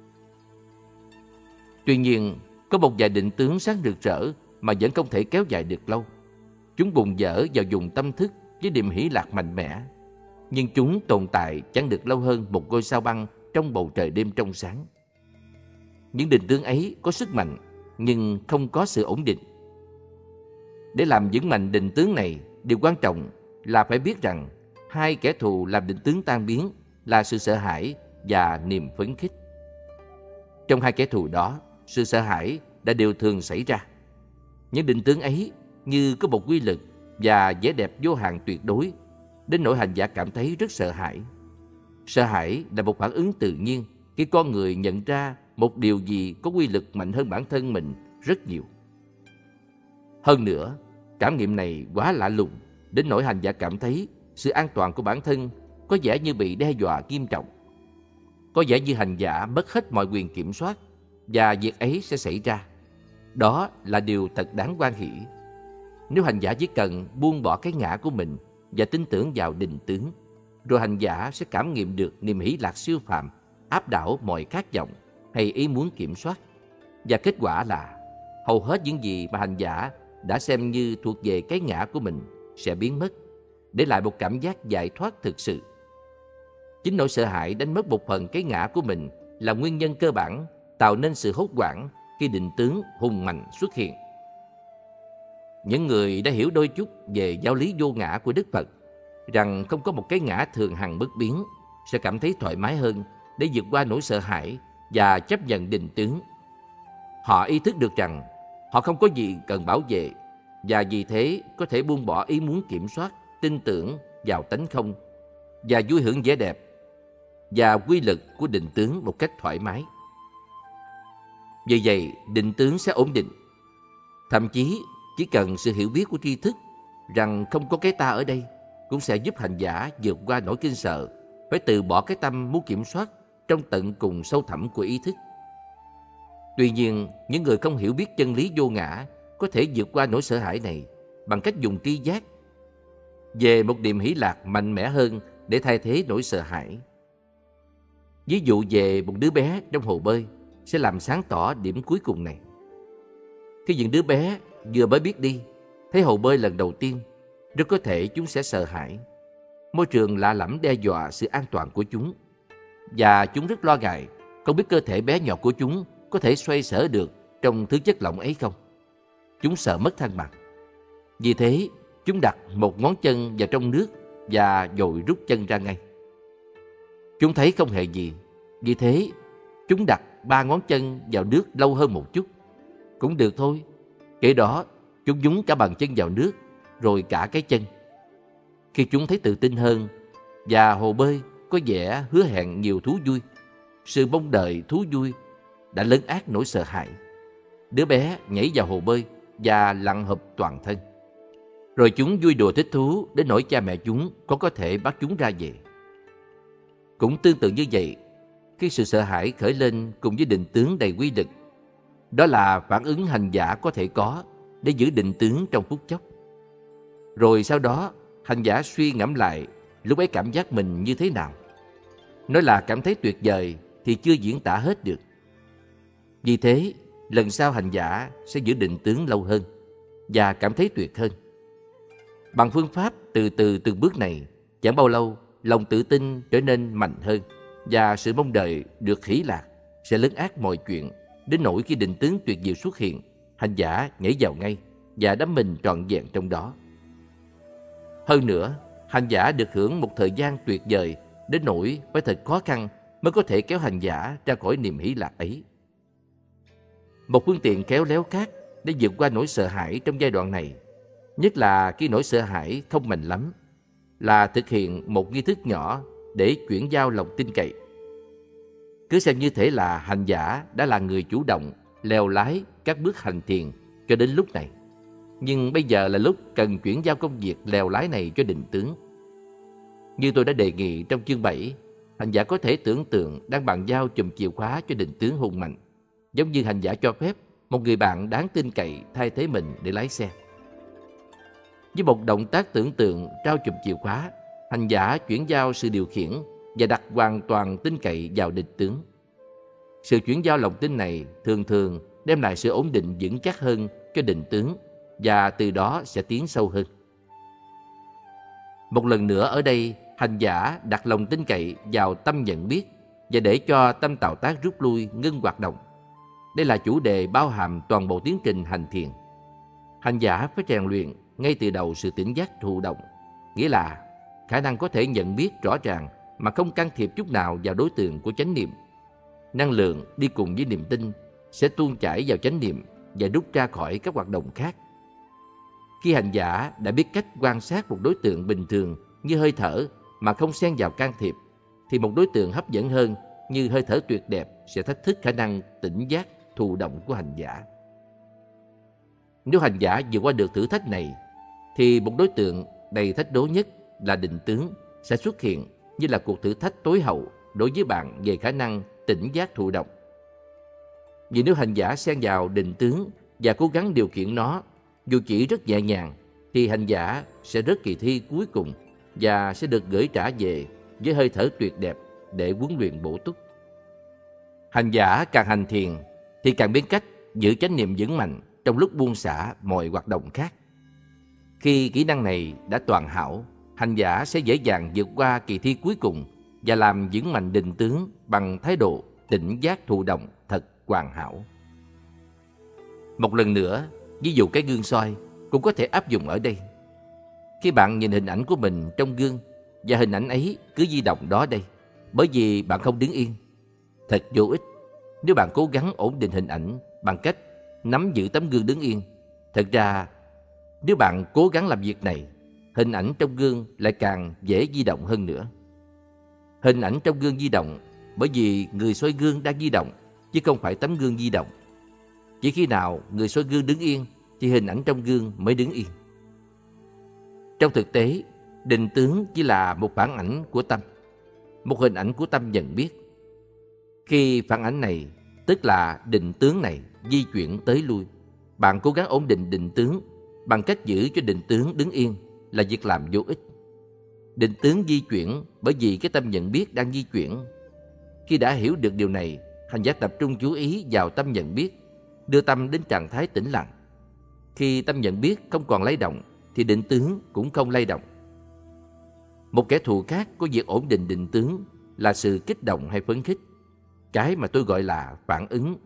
Speaker 1: Tuy nhiên, có một vài định tướng sáng rực rỡ mà vẫn không thể kéo dài được lâu. Chúng bùng dở vào vùng tâm thức với niềm hỷ lạc mạnh mẽ, nhưng chúng tồn tại chẳng được lâu hơn một ngôi sao băng trong bầu trời đêm trong sáng. Những định tướng ấy có sức mạnh nhưng không có sự ổn định. Để làm vững mạnh định tướng này, điều quan trọng là phải biết rằng hai kẻ thù làm định tướng tan biến là sự sợ hãi và niềm phấn khích. Trong hai kẻ thù đó, sự sợ hãi đã đều thường xảy ra. Những định tướng ấy như có một quy lực và vẻ đẹp vô hạn tuyệt đối, đến nỗi hành giả cảm thấy rất sợ hãi. Sợ hãi là một phản ứng tự nhiên khi con người nhận ra một điều gì có quy lực mạnh hơn bản thân mình rất nhiều. Hơn nữa, cảm nghiệm này quá lạ lùng, đến nỗi hành giả cảm thấy sự an toàn của bản thân có vẻ như bị đe dọa nghiêm trọng. Có vẻ như hành giả mất hết mọi quyền kiểm soát, và việc ấy sẽ xảy ra. Đó là điều thật đáng hoan hỉ. Nếu hành giả chỉ cần buông bỏ cái ngã của mình và tin tưởng vào định tướng, rồi hành giả sẽ cảm nghiệm được niềm hỷ lạc siêu phàm, áp đảo mọi khát vọng hay ý muốn kiểm soát. Và kết quả là hầu hết những gì mà hành giả đã xem như thuộc về cái ngã của mình sẽ biến mất, để lại một cảm giác giải thoát thực sự. Chính nỗi sợ hãi đánh mất một phần cái ngã của mình là nguyên nhân cơ bản tạo nên sự hốt hoảng khi định tướng hùng mạnh xuất hiện. Những người đã hiểu đôi chút về giáo lý vô ngã của Đức Phật, rằng không có một cái ngã thường hằng bất biến, sẽ cảm thấy thoải mái hơn để vượt qua nỗi sợ hãi và chấp nhận định tướng. Họ ý thức được rằng họ không có gì cần bảo vệ, và vì thế có thể buông bỏ ý muốn kiểm soát, tin tưởng vào tánh không và vui hưởng vẻ đẹp và quy lực của định tướng một cách thoải mái. Vì vậy, định tướng sẽ ổn định. Thậm chí, chỉ cần sự hiểu biết của tri thức rằng không có cái ta ở đây cũng sẽ giúp hành giả vượt qua nỗi kinh sợ, phải từ bỏ cái tâm muốn kiểm soát trong tận cùng sâu thẳm của ý thức. Tuy nhiên, những người không hiểu biết chân lý vô ngã có thể vượt qua nỗi sợ hãi này bằng cách dùng tri giác về một niềm hỷ lạc mạnh mẽ hơn để thay thế nỗi sợ hãi. Ví dụ về một đứa bé trong hồ bơi sẽ làm sáng tỏ điểm cuối cùng này. Khi những đứa bé vừa mới biết đi, thấy hồ bơi lần đầu tiên, rất có thể chúng sẽ sợ hãi. Môi trường lạ lẫm đe dọa sự an toàn của chúng, và chúng rất lo ngại không biết cơ thể bé nhỏ của chúng có thể xoay sở được trong thứ chất lỏng ấy không. Chúng sợ mất thăng bằng. Vì thế, chúng đặt một ngón chân vào trong nước và rồi rút chân ra ngay. Chúng thấy không hề gì, vì thế chúng đặt 3 ngón chân vào nước lâu hơn một chút. Cũng được thôi. Kể đó, chúng nhúng cả bàn chân vào nước, rồi cả cái chân. Khi chúng thấy tự tin hơn và hồ bơi có vẻ hứa hẹn nhiều thú vui, sự mong đợi thú vui đã lấn át nỗi sợ hãi. Đứa bé nhảy vào hồ bơi và lặn hợp toàn thân. Rồi chúng vui đùa thích thú đến nỗi cha mẹ chúng có thể bắt chúng ra về. Cũng tương tự như vậy, khi sự sợ hãi khởi lên cùng với định tướng đầy quy lực, đó là phản ứng hành giả có thể có để giữ định tướng trong phút chốc. Rồi sau đó, hành giả suy ngẫm lại lúc ấy cảm giác mình như thế nào. Nói là cảm thấy tuyệt vời thì chưa diễn tả hết được. Vì thế, lần sau hành giả sẽ giữ định tướng lâu hơn và cảm thấy tuyệt hơn. Bằng phương pháp từ từ từng bước này, chẳng bao lâu, lòng tự tin trở nên mạnh hơn và sự mong đợi được hỷ lạc sẽ lấn át mọi chuyện, đến nỗi khi định tướng tuyệt diệu xuất hiện, hành giả nhảy vào ngay và đắm mình trọn vẹn trong đó. Hơn nữa, hành giả được hưởng một thời gian tuyệt vời đến nỗi phải thật khó khăn mới có thể kéo hành giả ra khỏi niềm hỷ lạc ấy. Một phương tiện khéo léo khác để vượt qua nỗi sợ hãi trong giai đoạn này, nhất là khi nỗi sợ hãi không mạnh lắm, là thực hiện một nghi thức nhỏ để chuyển giao lòng tin cậy. Cứ xem như thể là hành giả đã là người chủ động lèo lái các bước hành thiền cho đến lúc này. Nhưng bây giờ là lúc cần chuyển giao công việc lèo lái này cho định tướng. Như tôi đã đề nghị trong chương 7, hành giả có thể tưởng tượng đang bàn giao chùm chìa khóa cho định tướng hùng mạnh, giống như hành giả cho phép một người bạn đáng tin cậy thay thế mình để lái xe. Với một động tác tưởng tượng trao chùm chìa khóa, hành giả chuyển giao sự điều khiển và đặt hoàn toàn tin cậy vào định tướng. Sự chuyển giao lòng tin này thường thường đem lại sự ổn định vững chắc hơn cho định tướng và từ đó sẽ tiến sâu hơn. Một lần nữa ở đây, hành giả đặt lòng tin cậy vào tâm nhận biết và để cho tâm tạo tác rút lui ngưng hoạt động. Đây là chủ đề bao hàm toàn bộ tiến trình hành thiền. Hành giả phải rèn luyện ngay từ đầu sự tỉnh giác thụ động, nghĩa là khả năng có thể nhận biết rõ ràng mà không can thiệp chút nào vào đối tượng của chánh niệm. Năng lượng đi cùng với niềm tin sẽ tuôn chảy vào chánh niệm và rút ra khỏi các hoạt động khác. Khi hành giả đã biết cách quan sát một đối tượng bình thường như hơi thở mà không xen vào can thiệp, thì một đối tượng hấp dẫn hơn như hơi thở tuyệt đẹp sẽ thách thức khả năng tỉnh giác thụ động của hành giả. Nếu hành giả vượt qua được thử thách này, thì một đối tượng đầy thách đố nhất là định tướng sẽ xuất hiện như là cuộc thử thách tối hậu đối với bạn về khả năng tỉnh giác thụ động. Vì nếu hành giả xen vào định tướng và cố gắng điều khiển nó, dù chỉ rất nhẹ nhàng, thì hành giả sẽ rớt kỳ thi cuối cùng và sẽ được gửi trả về với hơi thở tuyệt đẹp để huấn luyện bổ túc. Hành giả càng hành thiền thì càng biết cách giữ chánh niệm vững mạnh trong lúc buông xả mọi hoạt động khác. Khi kỹ năng này đã toàn hảo, hành giả sẽ dễ dàng vượt qua kỳ thi cuối cùng và làm vững mạnh định tướng bằng thái độ tỉnh giác thụ động thật hoàn hảo. Một lần nữa, ví dụ cái gương soi cũng có thể áp dụng ở đây. Khi bạn nhìn hình ảnh của mình trong gương và hình ảnh ấy cứ di động đó đây, bởi vì bạn không đứng yên, thật vô ích. Nếu bạn cố gắng ổn định hình ảnh bằng cách nắm giữ tấm gương đứng yên, thật ra nếu bạn cố gắng làm việc này, hình ảnh trong gương lại càng dễ di động hơn nữa. Hình ảnh trong gương di động bởi vì người soi gương đang di động, chứ không phải tấm gương di động. Chỉ khi nào người soi gương đứng yên thì hình ảnh trong gương mới đứng yên. Trong thực tế, định tướng chỉ là một phản ảnh của tâm, một hình ảnh của tâm nhận biết. Khi phản ảnh này, tức là định tướng này, di chuyển tới lui, bạn cố gắng ổn định định tướng bằng cách giữ cho định tướng đứng yên là việc làm vô ích. Định tướng di chuyển bởi vì cái tâm nhận biết đang di chuyển. Khi đã hiểu được điều này, hành giả tập trung chú ý vào tâm nhận biết, đưa tâm đến trạng thái tĩnh lặng. Khi tâm nhận biết không còn lay động, thì định tướng cũng không lay động. Một kẻ thù khác của việc ổn định định tướng là sự kích động hay phấn khích, cái mà tôi gọi là phản ứng.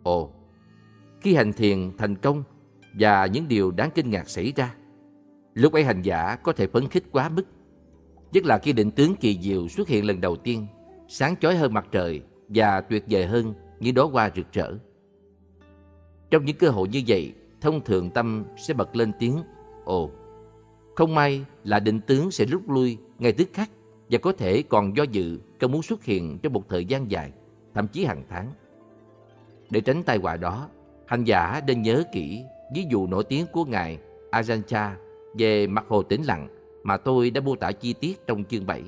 Speaker 1: Khi hành thiền thành công và những điều đáng kinh ngạc xảy ra, lúc ấy hành giả có thể phấn khích quá mức, nhất là khi định tướng kỳ diệu xuất hiện lần đầu tiên, sáng chói hơn mặt trời và tuyệt vời hơn những đóa hoa rực rỡ. Trong những cơ hội như vậy, thông thường tâm sẽ bật lên tiếng ồ. Không may là định tướng sẽ rút lui ngay tức khắc và có thể còn do dự không muốn xuất hiện trong một thời gian dài, thậm chí hàng tháng. Để tránh tai họa đó, hành giả nên nhớ kỹ ví dụ nổi tiếng của ngài Ajahn Chah về mặt hồ tĩnh lặng mà tôi đã mô tả chi tiết trong chương 7.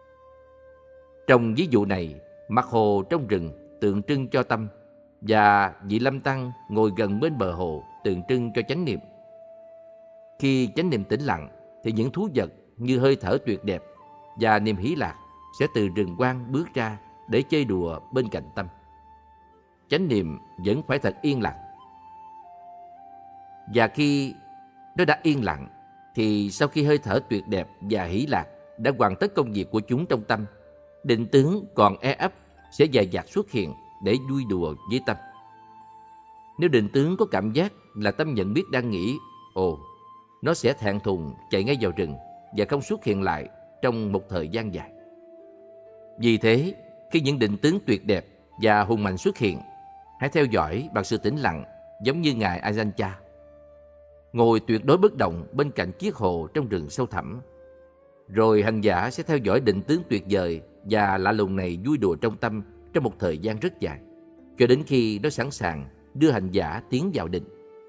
Speaker 1: Trong ví dụ này, mặt hồ trong rừng tượng trưng cho tâm và vị Lâm Tăng ngồi gần bên bờ hồ tượng trưng cho chánh niệm. Khi chánh niệm tĩnh lặng thì những thú vật như hơi thở tuyệt đẹp và niềm hỷ lạc sẽ từ rừng quang bước ra để chơi đùa bên cạnh tâm. Chánh niệm vẫn phải thật yên lặng. Và khi nó đã yên lặng thì sau khi hơi thở tuyệt đẹp và hỷ lạc đã hoàn tất công việc của chúng trong tâm, định tướng còn e ấp sẽ dè dặt xuất hiện để vui đùa với tâm. Nếu định tướng có cảm giác là tâm nhận biết đang nghĩ nó sẽ thẹn thùng chạy ngay vào rừng và không xuất hiện lại trong một thời gian dài. Vì thế, khi những định tướng tuyệt đẹp và hùng mạnh xuất hiện, hãy theo dõi bằng sự tĩnh lặng giống như ngài Ajahn Chah. Ngồi tuyệt đối bất động bên cạnh chiếc hồ trong rừng sâu thẳm. Rồi hành giả sẽ theo dõi định tướng tuyệt vời và lạ lùng này vui đùa trong tâm trong một thời gian rất dài, cho đến khi nó sẵn sàng đưa hành giả tiến vào định.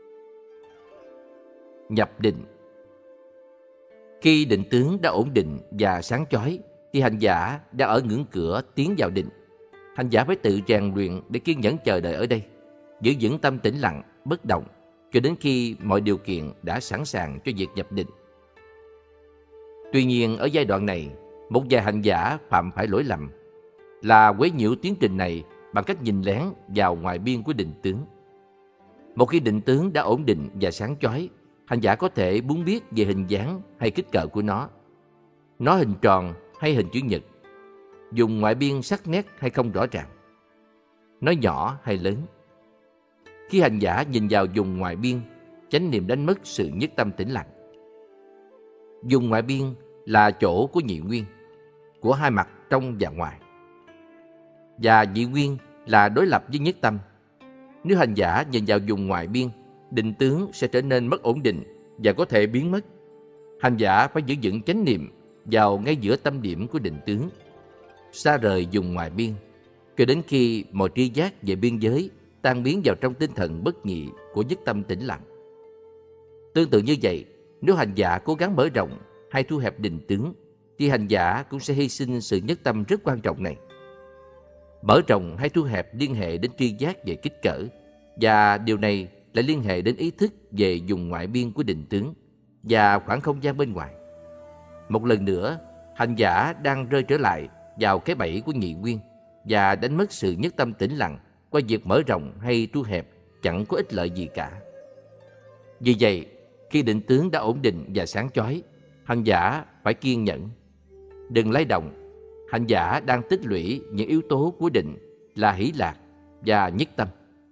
Speaker 1: Nhập định. Khi định tướng đã ổn định và sáng chói thì hành giả đã ở ngưỡng cửa tiến vào định. Hành giả phải tự rèn luyện để kiên nhẫn chờ đợi ở đây, giữ vững tâm tĩnh lặng, bất động cho đến khi mọi điều kiện đã sẵn sàng cho việc nhập định. Tuy nhiên ở giai đoạn này, một vài hành giả phạm phải lỗi lầm là quấy nhiễu tiến trình này bằng cách nhìn lén vào ngoài biên của định tướng. Một khi định tướng đã ổn định và sáng chói, hành giả có thể muốn biết về hình dáng hay kích cỡ của nó hình tròn hay hình chữ nhật, dùng ngoại biên sắc nét hay không rõ ràng, nó nhỏ hay lớn. Khi hành giả nhìn vào vùng ngoại biên, chánh niệm đánh mất sự nhất tâm tĩnh lặng. Vùng ngoại biên là chỗ của nhị nguyên, của hai mặt trong và ngoài. Và nhị nguyên là đối lập với nhất tâm. Nếu hành giả nhìn vào vùng ngoại biên, định tướng sẽ trở nên mất ổn định và có thể biến mất. Hành giả phải giữ vững chánh niệm vào ngay giữa tâm điểm của định tướng, xa rời vùng ngoại biên, cho đến khi mọi tri giác về biên giới tan biến vào trong tinh thần bất nhị của nhất tâm tĩnh lặng. Tương tự như vậy, nếu hành giả cố gắng mở rộng hay thu hẹp định tướng, thì hành giả cũng sẽ hy sinh sự nhất tâm rất quan trọng này. Mở rộng hay thu hẹp liên hệ đến tri giác về kích cỡ, và điều này lại liên hệ đến ý thức về vùng ngoại biên của định tướng và khoảng không gian bên ngoài. Một lần nữa, hành giả đang rơi trở lại vào cái bẫy của nhị nguyên và đánh mất sự nhất tâm tĩnh lặng qua việc mở rộng hay thu hẹp chẳng có ích lợi gì cả. Vì vậy, Khi định tướng đã ổn định và sáng chói, hành giả phải kiên nhẫn. Đừng lay động. Hành giả đang tích lũy những yếu tố của định là hỷ lạc và nhất tâm.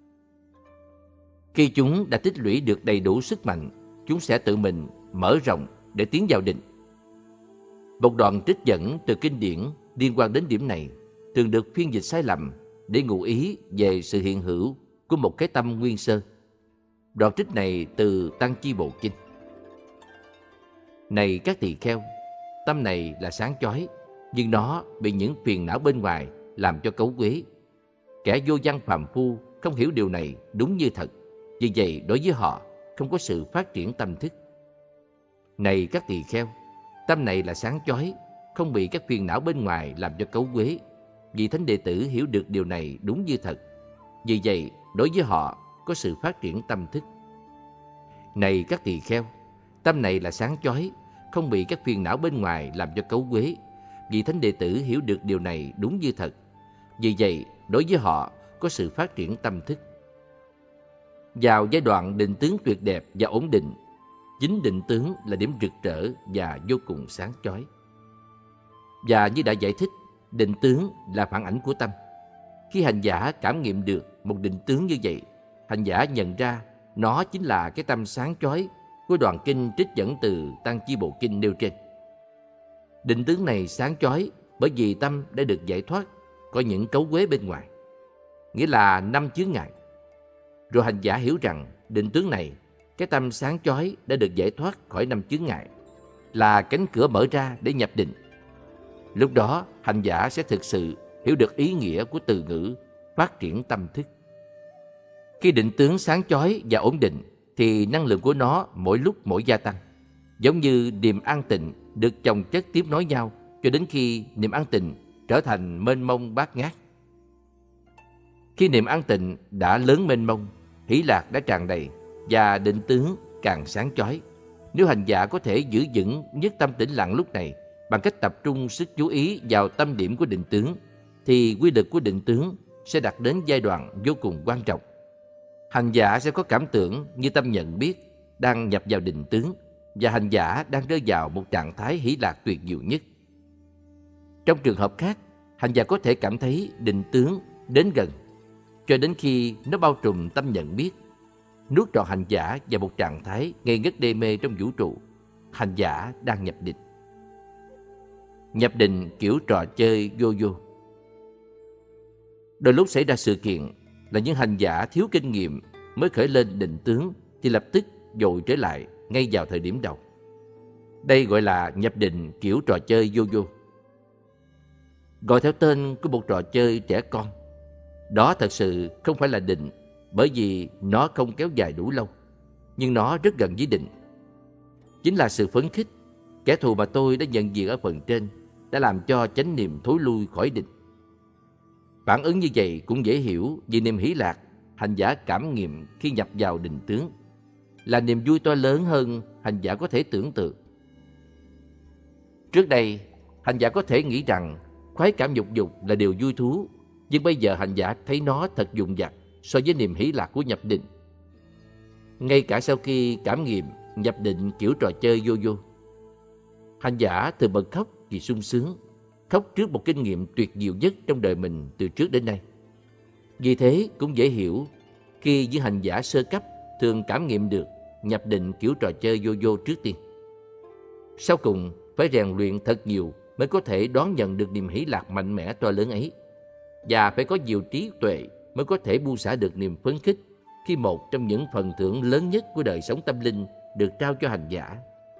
Speaker 1: Khi chúng đã tích lũy được đầy đủ sức mạnh, chúng sẽ tự mình mở rộng để tiến vào định. Một đoạn trích dẫn từ kinh điển liên quan đến điểm này thường được phiên dịch sai lầm để ngụ ý về sự hiện hữu của một cái tâm nguyên sơ. Đoạn trích này từ Tăng Chi Bộ Kinh. Này các tỳ kheo, tâm này là sáng chói, nhưng nó bị những phiền não bên ngoài làm cho cấu quế. Kẻ vô văn phàm phu không hiểu điều này đúng như thật, vì vậy đối với họ không có sự phát triển tâm thức. Này các tỳ kheo, tâm này là sáng chói, không bị các phiền não bên ngoài làm cho cấu quế. Vì thánh đệ tử hiểu được điều này đúng như thật, vì vậy đối với họ có sự phát triển tâm thức. Này các tỳ kheo, tâm này là sáng chói, không bị các phiền não bên ngoài làm cho cấu quế. Vì thánh đệ tử hiểu được điều này đúng như thật, vì vậy đối với họ có sự phát triển tâm thức. Vào giai đoạn định tướng tuyệt đẹp và ổn định, chính định tướng là điểm rực rỡ và vô cùng sáng chói. Và như đã giải thích, định tướng là phản ảnh của tâm. Khi hành giả cảm nghiệm được một định tướng như vậy, hành giả nhận ra nó chính là cái tâm sáng chói của đoạn kinh trích dẫn từ Tăng Chi Bộ Kinh nêu trên. Định tướng này sáng chói bởi vì tâm đã được giải thoát khỏi những cấu quế bên ngoài, nghĩa là 5 chướng ngại. Rồi hành giả hiểu rằng định tướng này, cái tâm sáng chói đã được giải thoát khỏi 5 chướng ngại, là cánh cửa mở ra để nhập định. Lúc đó hành giả sẽ thực sự hiểu được ý nghĩa của từ ngữ phát triển tâm thức. Khi định tướng sáng chói và ổn định thì năng lượng của nó mỗi lúc mỗi gia tăng, giống như niềm an tịnh được chồng chất tiếp nối nhau cho đến khi niềm an tịnh trở thành mênh mông bát ngát. Khi niềm an tịnh đã lớn mênh mông, hỷ lạc đã tràn đầy và định tướng càng sáng chói. Nếu hành giả có thể giữ vững nhất tâm tĩnh lặng lúc này bằng cách tập trung sức chú ý vào tâm điểm của định tướng, thì quy lực của định tướng sẽ đạt đến giai đoạn vô cùng quan trọng. Hành giả sẽ có cảm tưởng như tâm nhận biết đang nhập vào định tướng, và hành giả đang rơi vào một trạng thái hỷ lạc tuyệt diệu nhất. Trong trường hợp khác, hành giả có thể cảm thấy định tướng đến gần cho đến khi nó bao trùm tâm nhận biết, nuốt trọn hành giả vào một trạng thái ngây ngất đê mê trong vũ trụ. Hành giả đang nhập định. Nhập định kiểu trò chơi vô vô. Đôi lúc xảy ra sự kiện là những hành giả thiếu kinh nghiệm mới khởi lên định tướng thì lập tức dội trở lại ngay vào thời điểm đầu. Đây gọi là nhập định kiểu trò chơi vô vô. Gọi theo tên của một trò chơi trẻ con. Đó thật sự không phải là định, bởi vì nó không kéo dài đủ lâu, nhưng nó rất gần với định. Chính là sự phấn khích, kẻ thù mà tôi đã nhận diện ở phần trên, đã làm cho chánh niệm thối lui khỏi định. Phản ứng như vậy cũng dễ hiểu, vì niềm hỷ lạc hành giả cảm nghiệm khi nhập vào định tướng là niềm vui to lớn hơn hành giả có thể tưởng tượng. Trước đây, hành giả có thể nghĩ rằng khoái cảm nhục dục là điều vui thú, nhưng bây giờ hành giả thấy nó thật dụng vặt so với niềm hỷ lạc của nhập định. Ngay cả sau khi cảm nghiệm nhập định kiểu trò chơi vô vô, hành giả thường bật khóc vì sung sướng, khóc trước một kinh nghiệm tuyệt diệu nhất trong đời mình từ trước đến nay. Vì thế cũng dễ hiểu khi những hành giả sơ cấp thường cảm nghiệm được nhập định kiểu trò chơi vô vô trước tiên. Sau cùng phải rèn luyện thật nhiều mới có thể đón nhận được niềm hỷ lạc mạnh mẽ to lớn ấy, và phải có nhiều trí tuệ mới có thể buông xả được niềm phấn khích khi một trong những phần thưởng lớn nhất của đời sống tâm linh được trao cho hành giả.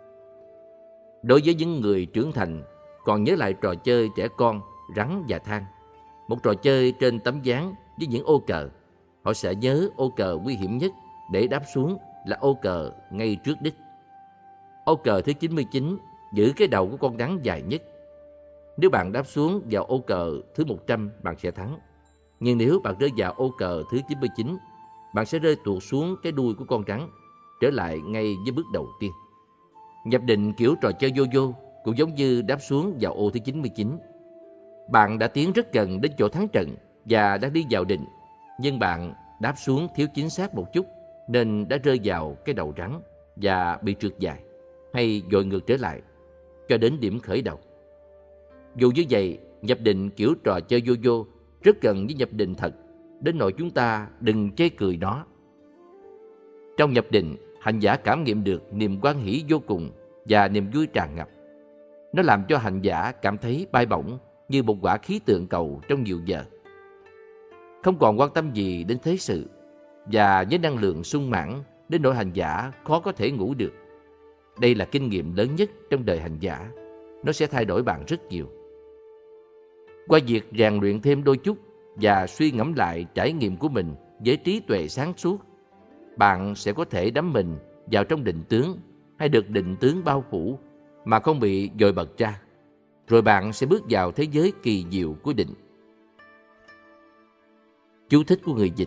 Speaker 1: Đối với những người trưởng thành còn nhớ lại trò chơi trẻ con rắn và than, một trò chơi trên tấm ván với những ô cờ, họ sẽ nhớ ô cờ nguy hiểm nhất để đáp xuống là ô cờ ngay trước đích. Ô cờ thứ 99 giữ cái đầu của con rắn dài nhất. Nếu bạn đáp xuống vào ô cờ thứ 100, bạn sẽ thắng. Nhưng nếu bạn rơi vào ô cờ thứ 99, bạn sẽ rơi tuột xuống cái đuôi của con rắn, trở lại ngay với bước đầu tiên. Nhập định kiểu trò chơi vô vô cũng giống như đáp xuống vào ô thứ 99. Bạn đã tiến rất gần đến chỗ thắng trận và đã đi vào định, nhưng bạn đáp xuống thiếu chính xác một chút nên đã rơi vào cái đầu rắn. và bị trượt dài hay dội ngược trở lại cho đến điểm khởi đầu. Dù như vậy, nhập định kiểu trò chơi yo-yo rất gần với nhập định thật, đến nỗi chúng ta đừng chê cười nó. Trong nhập định, hành giả cảm nghiệm được niềm hoan hỷ vô cùng và niềm vui tràn ngập. Nó làm cho hành giả cảm thấy bay bổng như một quả khí tượng cầu trong nhiều giờ. Không còn quan tâm gì đến thế sự, và với năng lượng sung mãn đến nỗi hành giả khó có thể ngủ được. Đây là kinh nghiệm lớn nhất trong đời hành giả. Nó sẽ thay đổi bạn rất nhiều. Qua việc rèn luyện thêm đôi chút và suy ngẫm lại trải nghiệm của mình với trí tuệ sáng suốt, bạn sẽ có thể đắm mình vào trong định tướng hay được định tướng bao phủ mà không bị dội bật ra. Rồi bạn sẽ bước vào thế giới kỳ diệu của định. Chú thích của người dịch: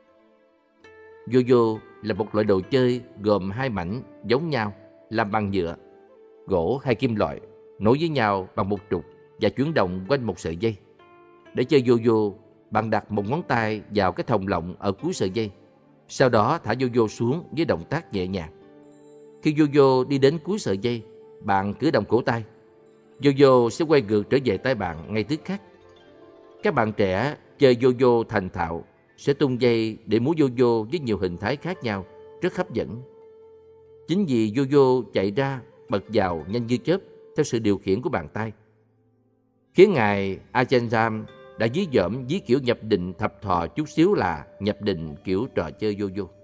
Speaker 1: Yo-yo là một loại đồ chơi gồm hai mảnh giống nhau làm bằng nhựa, gỗ hay kim loại, nối với nhau bằng một trục và chuyển động quanh một sợi dây. Để chơi yo-yo, bạn đặt một ngón tay vào cái thòng lọng ở cuối sợi dây, sau đó thả yo-yo xuống với động tác nhẹ nhàng. Khi yo-yo đi đến cuối sợi dây, bạn cử động cổ tay. Yo-yo sẽ quay ngược trở về tay bạn ngay tức khắc. Các bạn trẻ chơi yo-yo thành thạo sẽ tung dây để múa yo-yo với nhiều hình thái khác nhau, rất hấp dẫn. Chính vì yo-yo chạy ra, bật vào nhanh như chớp theo sự điều khiển của bàn tay, khiến ngài Ajahn Brahm đã dí dỏm ví kiểu nhập định thập thò chút xíu là nhập định kiểu trò chơi yo-yo.